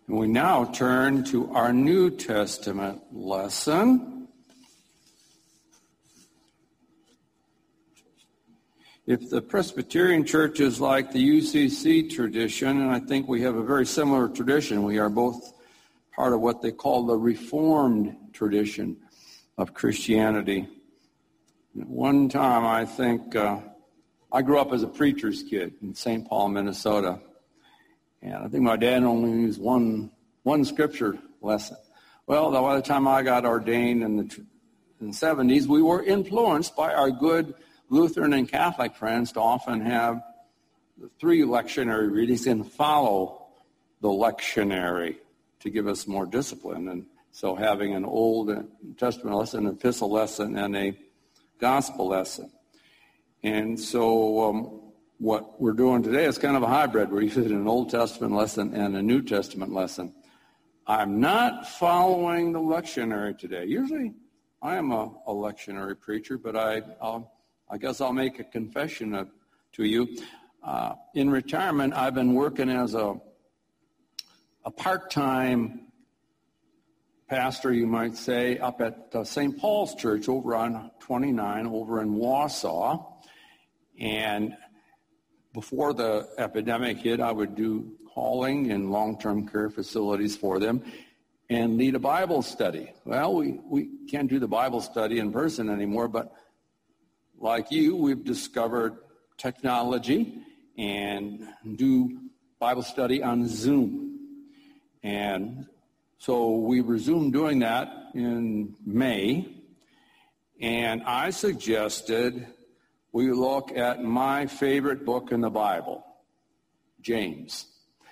And we now turn to our New Testament lesson. If the Presbyterian Church is like the UCC tradition, and I think we have a very similar tradition, we are both part of what they call the Reformed tradition of Christianity. At one time, I think, I grew up as a preacher's kid in St. Paul, Minnesota. And I think my dad only used one scripture lesson. Well, by the time I got ordained in the 70s, we were influenced by our good Lutheran and Catholic friends to often have the 3 lectionary readings and follow the lectionary to give us more discipline. And so having an Old Testament lesson, an epistle lesson, and a gospel lesson. And so what we're doing today is kind of a hybrid. We're using an Old Testament lesson and a New Testament lesson. I'm not following the lectionary today. Usually I am a lectionary preacher, but I guess I'll make a confession to you. In retirement, I've been working as a part-time pastor, you might say, up at St. Paul's Church over on 29 over in Wausau. And before the epidemic hit, I would do calling in long-term care facilities for them and lead a Bible study. Well, we can't do the Bible study in person anymore, but like you, we've discovered technology and do Bible study on Zoom. And so we resumed doing that in May, and I suggested we look at my favorite book in the Bible, James.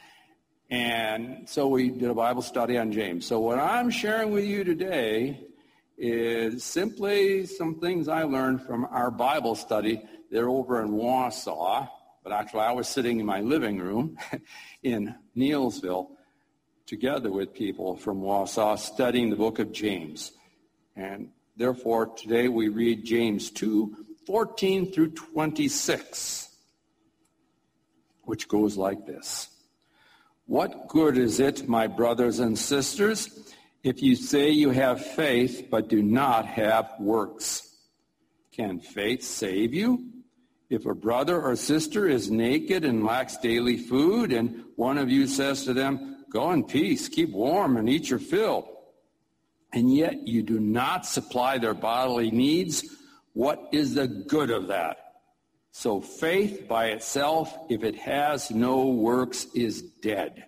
And so we did a Bible study on James. So what I'm sharing with you today is simply some things I learned from our Bible study. They're over in Wausau, but actually I was sitting in my living room in Neilsville together with people from Wausau studying the book of James. And therefore today we read James 2:14 through 26, which goes like this. What good is it, my brothers and sisters, if you say you have faith but do not have works? Can faith save you? If a brother or sister is naked and lacks daily food, and one of you says to them, go in peace, keep warm, and eat your fill, and yet you do not supply their bodily needs, what is the good of that? So faith by itself, if it has no works, is dead.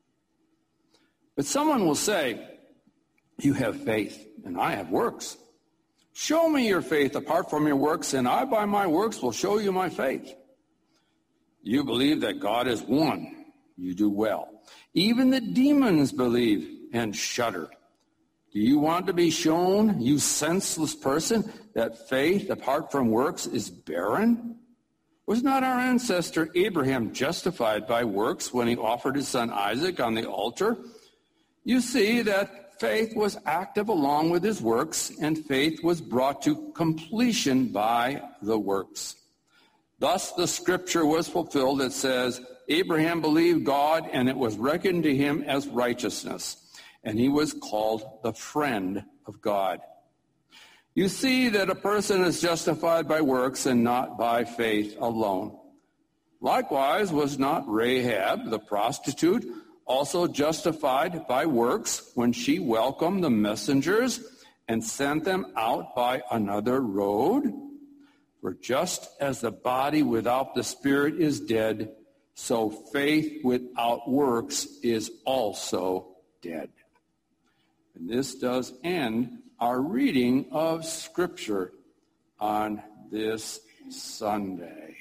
But someone will say, you have faith, and I have works. Show me your faith apart from your works, and I by my works will show you my faith. You believe that God is one. You do well. Even the demons believe and shudder. Do you want to be shown, you senseless person, that faith apart from works is barren? Was not our ancestor Abraham justified by works when he offered his son Isaac on the altar? You see that faith was active along with his works, and faith was brought to completion by the works. Thus the scripture was fulfilled that says, Abraham believed God, and it was reckoned to him as righteousness, and he was called the friend of God. You see that a person is justified by works and not by faith alone. Likewise, was not Rahab, the prostitute, also justified by works when she welcomed the messengers and sent them out by another road? For just as the body without the spirit is dead, so faith without works is also dead. And this does end our reading of Scripture on this Sunday.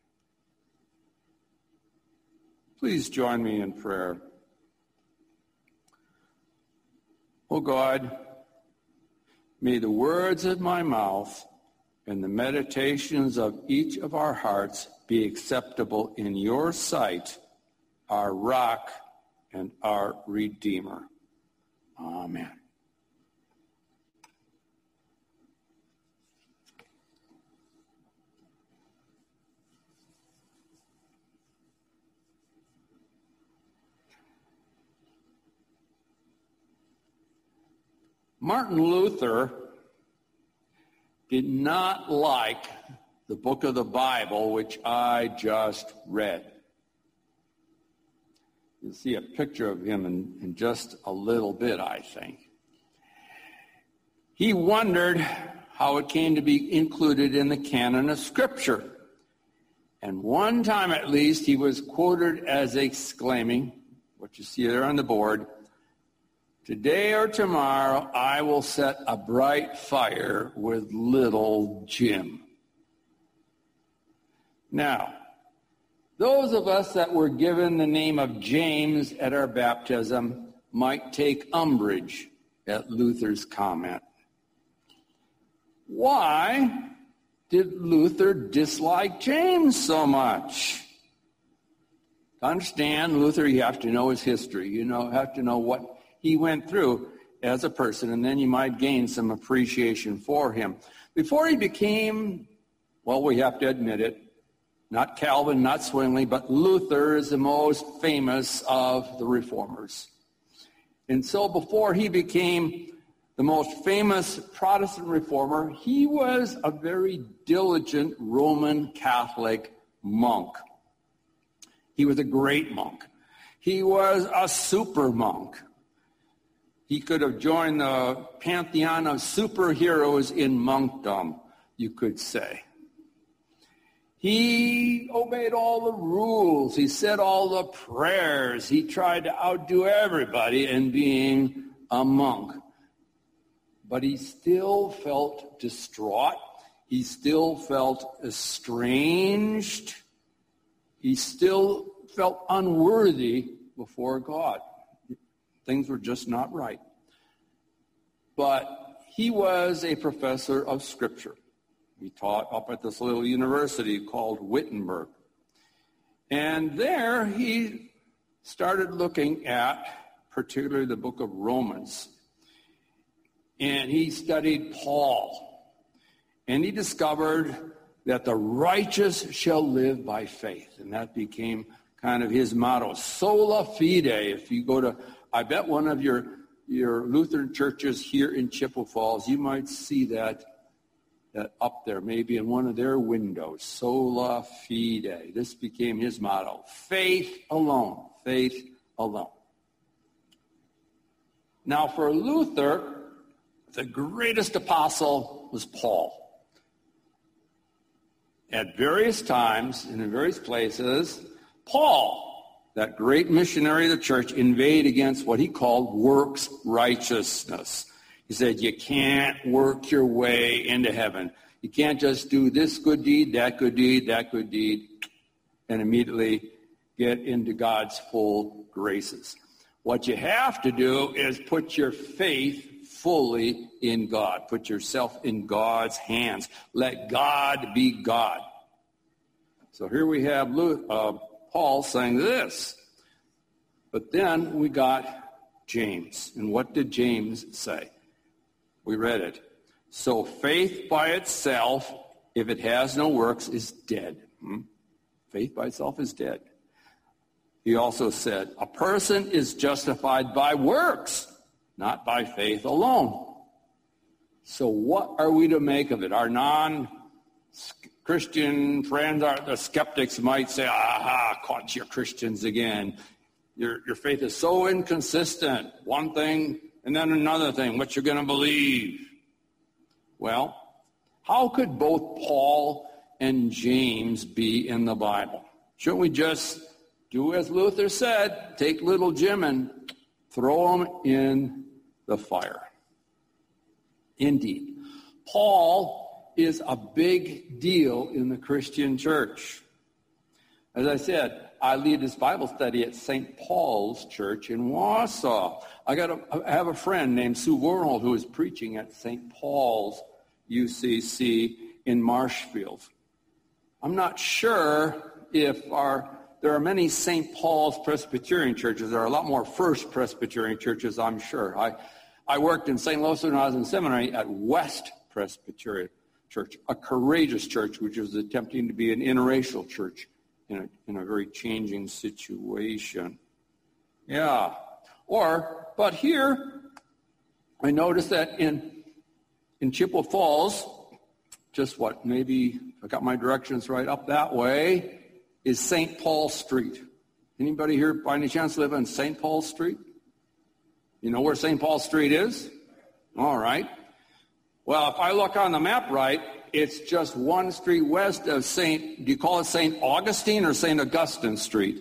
Please join me in prayer. O God, may the words of my mouth and the meditations of each of our hearts be acceptable in your sight, our rock and our Redeemer. Amen. Martin Luther did not like the book of the Bible, which I just read. You'll see a picture of him in just a little bit, I think. He wondered how it came to be included in the canon of Scripture. And one time at least, he was quoted as exclaiming, what you see there on the board, "Today or tomorrow I will set a bright fire with little Jim." Now, those of us that were given the name of James at our baptism might take umbrage at Luther's comment. Why did Luther dislike James so much? To understand Luther, you have to know his history. You have to know what he went through as a person, and then you might gain some appreciation for him. Before he became, well, we have to admit it, not Calvin, not Zwingli, but Luther is the most famous of the reformers. And so before he became the most famous Protestant reformer, he was a very diligent Roman Catholic monk. He was a great monk. He was a super monk. He could have joined the pantheon of superheroes in monkdom, you could say. He obeyed all the rules. He said all the prayers. He tried to outdo everybody in being a monk. But he still felt distraught. He still felt estranged. He still felt unworthy before God. Things were just not right. But he was a professor of Scripture. He taught up at this little university called Wittenberg. And there he started looking at particularly the book of Romans. And he studied Paul. And he discovered that the righteous shall live by faith. And that became kind of his motto, sola fide. If you go to, I bet one of your Lutheran churches here in Chippewa Falls, you might see that up there, maybe in one of their windows, sola fide. This became his motto, faith alone, faith alone. Now for Luther, the greatest apostle was Paul. At various times and in various places, Paul, that great missionary of the church, inveighed against what he called works righteousness. He said, you can't work your way into heaven. You can't just do this good deed, that good deed, that good deed, and immediately get into God's full graces. What you have to do is put your faith fully in God. Put yourself in God's hands. Let God be God. So here we have Paul saying this. But then we got James. And what did James say? We read it. So faith by itself, if it has no works, is dead. Faith by itself is dead. He also said, a person is justified by works, not by faith alone. So what are we to make of it? Our non-Christian friends, the skeptics might say, aha, caught you Christians again. Your faith is so inconsistent. One thing and then another thing, what you're going to believe. Well, how could both Paul and James be in the Bible? Shouldn't we just do as Luther said, take little Jim and throw him in the fire? Indeed, Paul is a big deal in the Christian church. As I said, I lead this Bible study at St. Paul's Church in Wausau. I have a friend named Sue Warhol who is preaching at St. Paul's UCC in Marshfield. I'm not sure if there are many St. Paul's Presbyterian churches. There are a lot more First Presbyterian churches, I'm sure. I worked in St. Louis when I was in seminary at West Presbyterian Church, a courageous church which was attempting to be an interracial church in a very changing situation. Yeah. But here, I noticed that in Chippewa Falls, just maybe I got my directions right, up that way is St. Paul Street. Anybody here by any chance live on St. Paul Street? You know where St. Paul Street is? All right. Well, if I look on the map right, it's just one street west of do you call it St. Augustine or St. Augustine Street?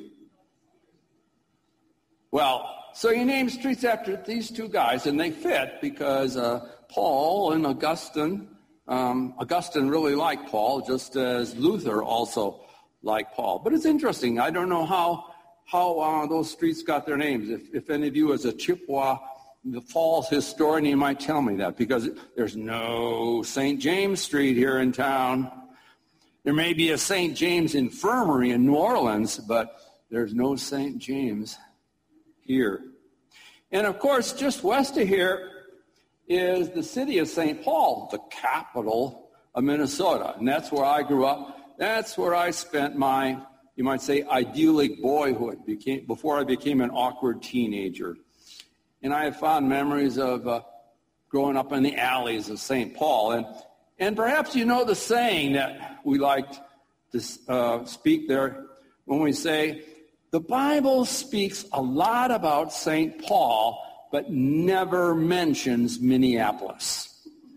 Well, so you name streets after these two guys, and they fit because Paul and Augustine really liked Paul, just as Luther also liked Paul. But it's interesting. I don't know how those streets got their names. If any of you as a Chippewa the Falls historian, you might tell me that, because there's no St. James Street here in town. There may be a St. James Infirmary in New Orleans, but there's no St. James here. And of course, just west of here is the city of St. Paul, the capital of Minnesota. And that's where I grew up. That's where I spent my, you might say, idyllic boyhood before I became an awkward teenager. And I have fond memories of growing up in the alleys of St. Paul. And perhaps you know the saying that we like to speak there when we say, the Bible speaks a lot about St. Paul, but never mentions Minneapolis.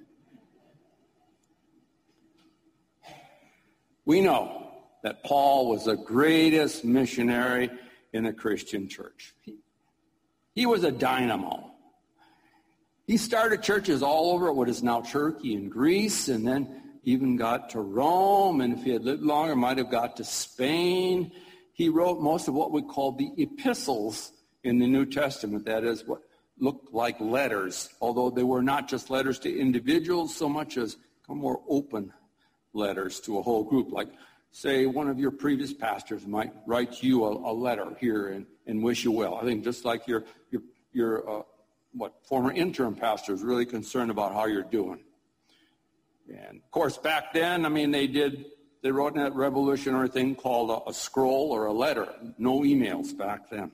We know that Paul was the greatest missionary in the Christian church. He was a dynamo. He started churches all over what is now Turkey and Greece, and then even got to Rome, and if he had lived longer, might have got to Spain. He wrote most of what we call the epistles in the New Testament, that is what looked like letters, although they were not just letters to individuals so much as more open letters to a whole group. Like, say, one of your previous pastors might write you a letter here and wish you well. I think just like your former interim pastor is really concerned about how you're doing. And of course, back then, they wrote in that revolutionary thing called a scroll or a letter. No emails back then.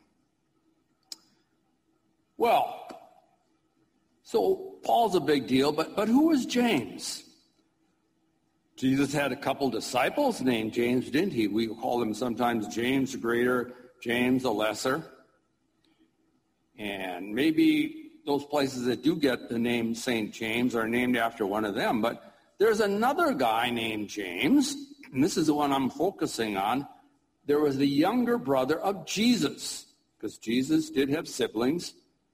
Well, so Paul's a big deal, but who was James? Jesus had a couple disciples named James, didn't he? We call them sometimes James the Greater, James the Lesser. And maybe those places that do get the name St. James are named after one of them. But there's another guy named James, and this is the one I'm focusing on. There was the younger brother of Jesus, because Jesus did have siblings.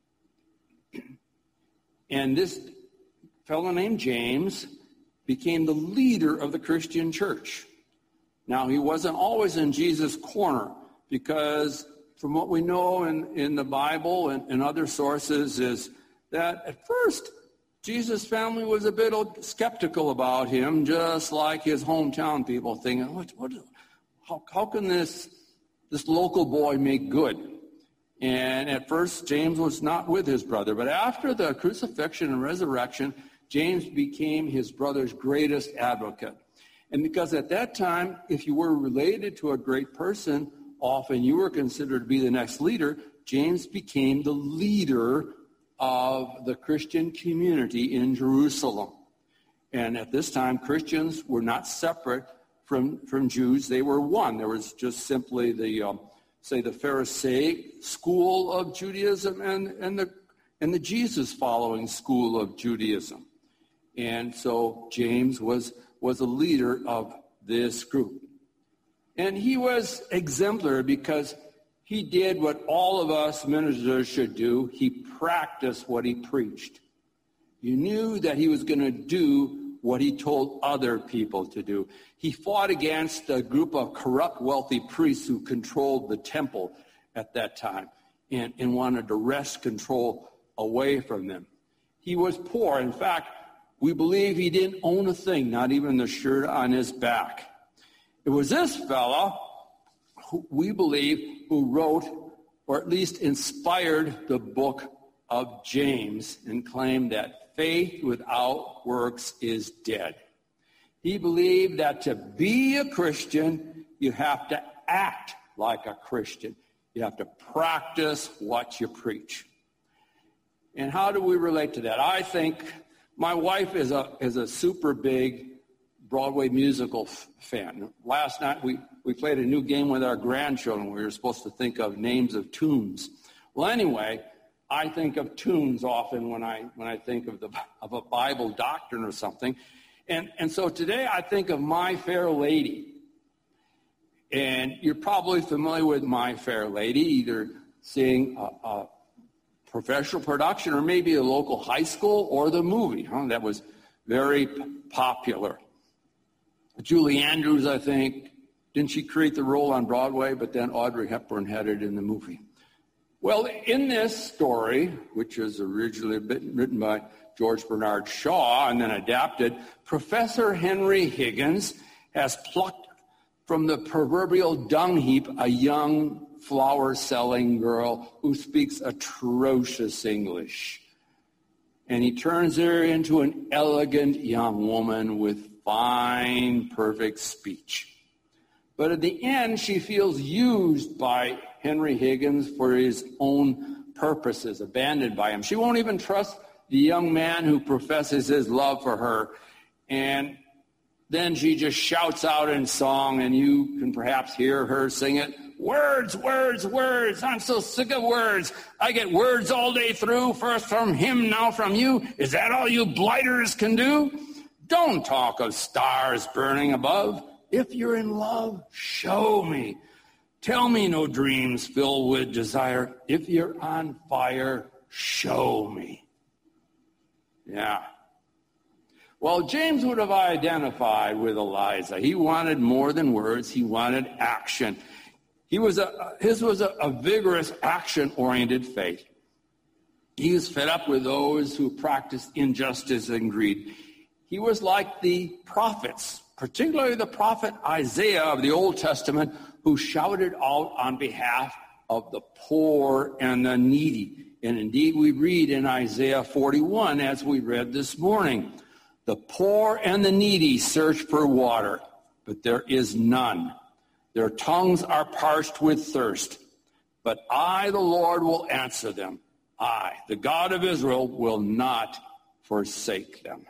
And this fellow named James became the leader of the Christian church. Now, he wasn't always in Jesus' corner, because from what we know in the Bible and other sources is that at first Jesus' family was a bit skeptical about him, just like his hometown people, thinking, how can this local boy make good? And at first, James was not with his brother. But after the crucifixion and resurrection, James became his brother's greatest advocate. And because at that time, if you were related to a great person, often you were considered to be the next leader. James became the leader of the Christian community in Jerusalem. And at this time, Christians were not separate from Jews. They were one. There was just simply the Pharisaic school of Judaism and the Jesus-following school of Judaism. And so James was a leader of this group. And he was exemplary because he did what all of us ministers should do. He practiced what he preached. You knew that he was going to do what he told other people to do. He fought against a group of corrupt, wealthy priests who controlled the temple at that time and wanted to wrest control away from them. He was poor. In fact, we believe he didn't own a thing, not even the shirt on his back. It was this fellow, who we believe, who wrote, or at least inspired, the book of James and claimed that faith without works is dead. He believed that to be a Christian, you have to act like a Christian. You have to practice what you preach. And how do we relate to that? I think my wife is a super big Broadway musical fan. Last night we played a new game with our grandchildren. We were supposed to think of names of tunes. Well, anyway, I think of tunes often when I think of a Bible doctrine or something. And so today I think of My Fair Lady. And you're probably familiar with My Fair Lady, either seeing a professional production or maybe a local high school or the movie. That was very popular. Julie Andrews, I think, didn't she create the role on Broadway? But then Audrey Hepburn had it in the movie. Well, in this story, which was originally written by George Bernard Shaw and then adapted, Professor Henry Higgins has plucked from the proverbial dung heap a young flower-selling girl who speaks atrocious English. And he turns her into an elegant young woman with fine, perfect speech. But at the end, she feels used by Henry Higgins for his own purposes, abandoned by him. She won't even trust the young man who professes his love for her. And then she just shouts out in song, and you can perhaps hear her sing it. Words, words, words. I'm so sick of words. I get words all day through, first from him, now from you. Is that all you blighters can do? Don't talk of stars burning above. If you're in love, show me. Tell me no dreams filled with desire. If you're on fire, show me. Yeah. Well, James would have identified with Eliza. He wanted more than words. He wanted action. His was a vigorous, action-oriented faith. He was fed up with those who practiced injustice and greed. He was like the prophets, particularly the prophet Isaiah of the Old Testament, who shouted out on behalf of the poor and the needy. And indeed, we read in Isaiah 41, as we read this morning, the poor and the needy search for water, but there is none. Their tongues are parched with thirst. But I, the Lord, will answer them. I, the God of Israel, will not forsake them.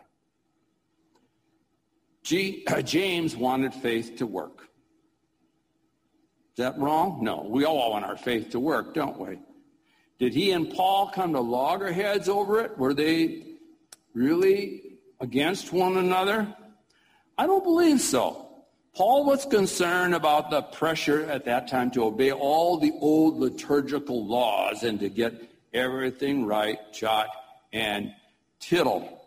James wanted faith to work. Is that wrong? No, we all want our faith to work, don't we? Did he and Paul come to loggerheads over it? Were they really against one another? I don't believe so. Paul was concerned about the pressure at that time to obey all the old liturgical laws and to get everything right, jot and tittle.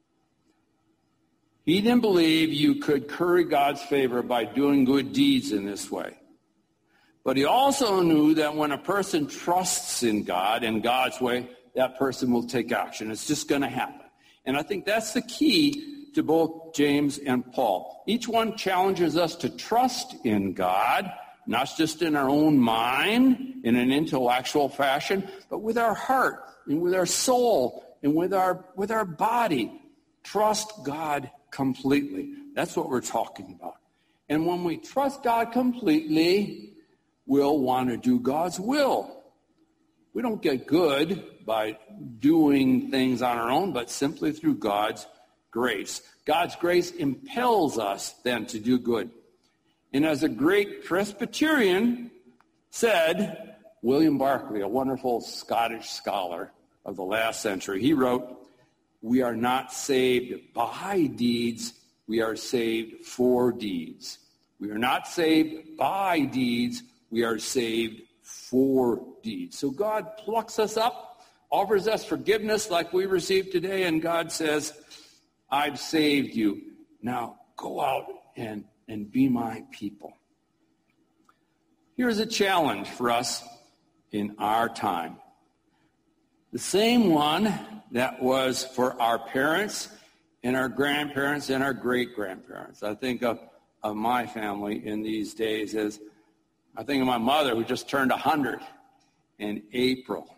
He didn't believe you could curry God's favor by doing good deeds in this way. But he also knew that when a person trusts in God and God's way, that person will take action. It's just going to happen. And I think that's the key to both James and Paul. Each one challenges us to trust in God, not just in our own mind, in an intellectual fashion, but with our heart and with our soul and with our body. Trust God completely. That's what we're talking about. And when we trust God completely, we'll want to do God's will. We don't get good by doing things on our own, but simply through God's grace. God's grace impels us then to do good. And as a great Presbyterian said, William Barclay, a wonderful Scottish scholar of the last century, he wrote, "We are not saved by deeds, we are saved for deeds. We are not saved by deeds, we are saved for deeds." So God plucks us up, offers us forgiveness like we received today, and God says, I've saved you. Now go out and be my people. Here's a challenge for us in our time. The same one that was for our parents and our grandparents and our great-grandparents. I think of my family in these days as I think of my mother who just turned 100 in April.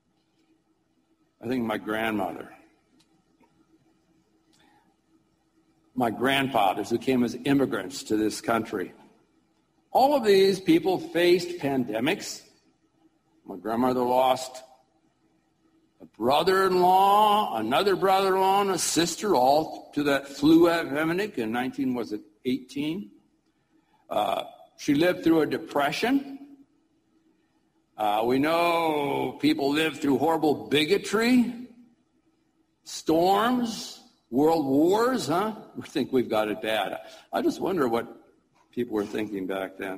I think of my grandmother. My grandfathers who came as immigrants to this country. All of these people faced pandemics. My grandmother lost a brother-in-law, another brother-in-law, and a sister, all to that flu epidemic in 18? She lived through a depression. We know people lived through horrible bigotry, storms, world wars, We think we've got it bad. I just wonder what people were thinking back then.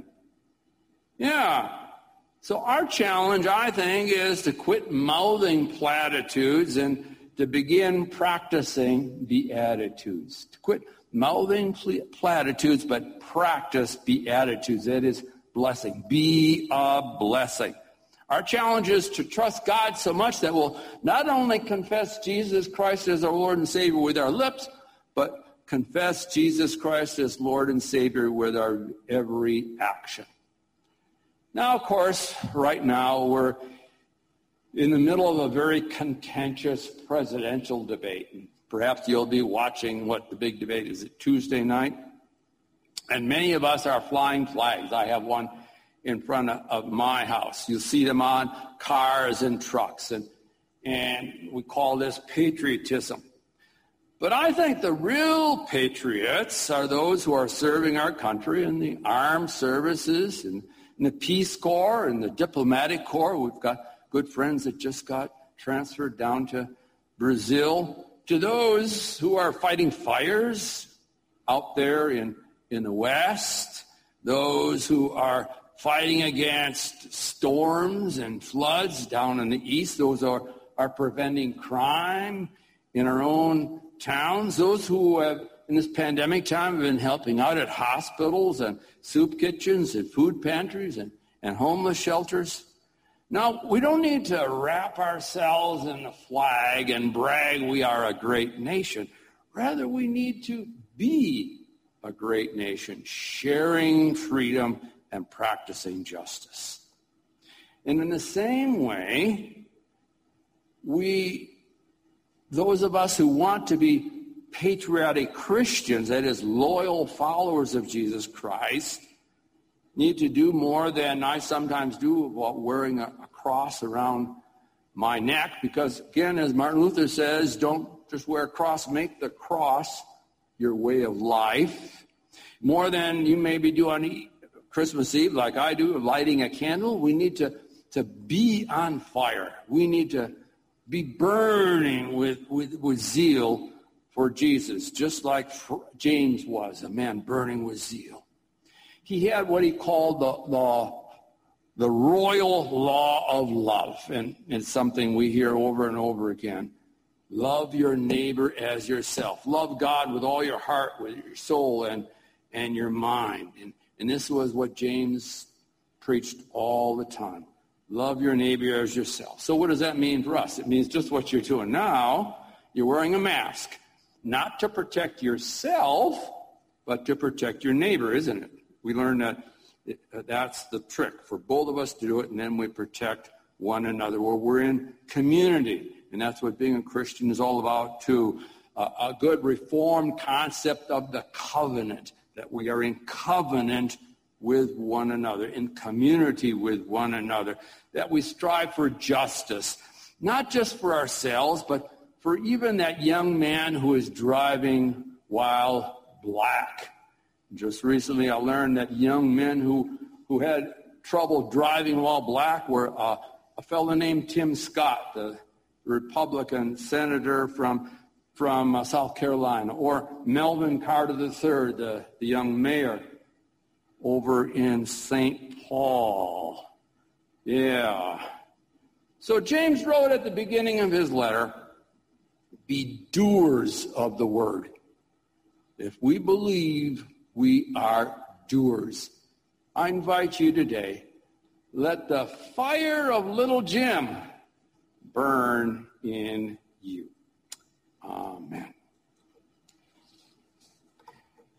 Yeah. So our challenge, I think, is to quit mouthing platitudes and to begin practicing Beatitudes. To quit mouthing platitudes, but practice Beatitudes. That is blessing. Be a blessing. Our challenge is to trust God so much that we'll not only confess Jesus Christ as our Lord and Savior with our lips, but confess Jesus Christ as Lord and Savior with our every action. Now, of course, right now we're in the middle of a very contentious presidential debate. And perhaps you'll be watching what the big debate is at Tuesday night. And many of us are flying flags. I have one in front of my house. You see them on cars and trucks, and we call this patriotism. But I think the real patriots are those who are serving our country in the armed services and in the Peace Corps and the Diplomatic Corps. We've got good friends that just got transferred down to Brazil. To those who are fighting fires out there in the West, those who are fighting against storms and floods down in the East, those are preventing crime in our own towns, those who have, in this pandemic time, have been helping out at hospitals and soup kitchens and food pantries and homeless shelters. Now, we don't need to wrap ourselves in a flag and brag we are a great nation. Rather, we need to be a great nation, sharing freedom and practicing justice. And in the same way, those of us who want to be patriotic Christians, that is, loyal followers of Jesus Christ, need to do more than I sometimes do about wearing a cross around my neck, because, again, as Martin Luther says, don't just wear a cross, make the cross your way of life. More than you maybe do on Christmas Eve, like I do, lighting a candle, we need to be on fire. We need to be burning with zeal for Jesus, just like James was, a man burning with zeal. He had what he called the royal law of love, and it's something we hear over and over again. Love your neighbor as yourself. Love God with all your heart, with your soul, and your mind. And this was what James preached all the time. Love your neighbor as yourself. So what does that mean for us? It means just what you're doing now. You're wearing a mask, not to protect yourself, but to protect your neighbor, isn't it? We learn that that's the trick for both of us to do it, and then we protect one another. Well, we're in community, and that's what being a Christian is all about, too. A good Reformed concept of the covenant, that we are in covenant with one another, in community with one another, that we strive for justice, not just for ourselves, but for even that young man who is driving while black. Just recently I learned that young men who had trouble driving while black were a fellow named Tim Scott, the Republican senator from South Carolina, or Melvin Carter III, the young mayor over in St. Paul. Yeah. So James wrote at the beginning of his letter, be doers of the word. If we believe, we are doers. I invite you today, let the fire of little Jim burn in you. Amen.